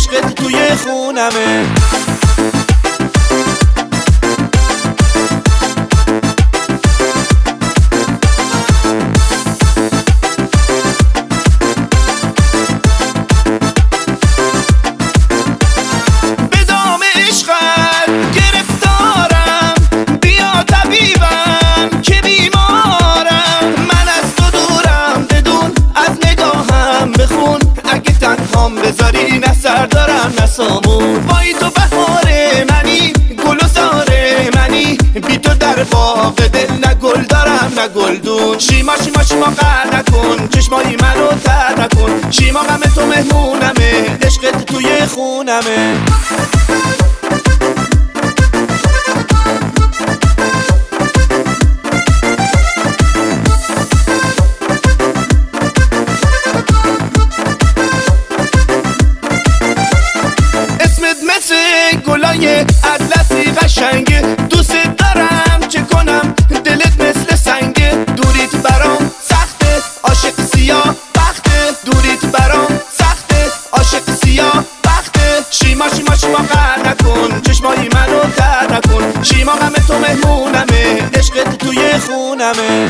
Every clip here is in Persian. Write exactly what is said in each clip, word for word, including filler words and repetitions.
عشقت توی خونمه. بذاری نه سر دارم نه سامون، بایی تو بهار منی گل و زاره منی، بی تو در باغ دل نه گل دارم نه گلدون. شیما شیما شیما قهر نکن، چشمایی منو تر نکن، شیما غم تو مهمونمه، عشقت توی خونمه. گلای اطلسی قشنگه، دوست دارم چه کنم دلت مثل سنگه، دوریت برام سخته عاشق سیاه بخته، دوریت برام سخته عاشق سیاه بخته. شیما شیما شیما قهر نکن، چشمایی منو تر نکن، شیما غم تو مهمونمه، عشقت توی خونمه.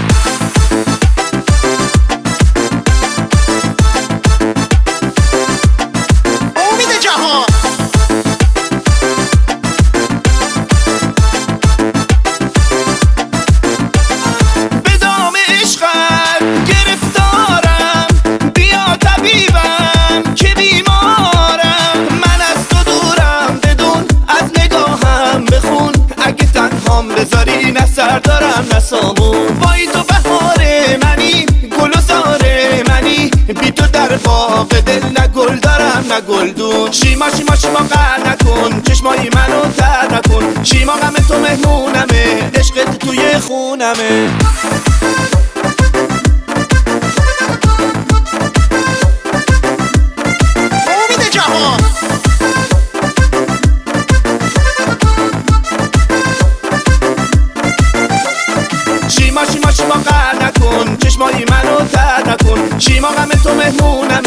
بذاری نه سر دارم نه سامون، بایی تو بهار منی گل و زاره منی، بی تو در باغ دل نه گل دارم نه گلدون. شیما شیما شیما قهر نکن، چشمایی منو تر نکن، شیما غم تو مهمونمه، عشقت توی خونمه. شیما شیما شیما قهر نکن، چشمایی منو تر نکن، شیما غم تو مهمونم،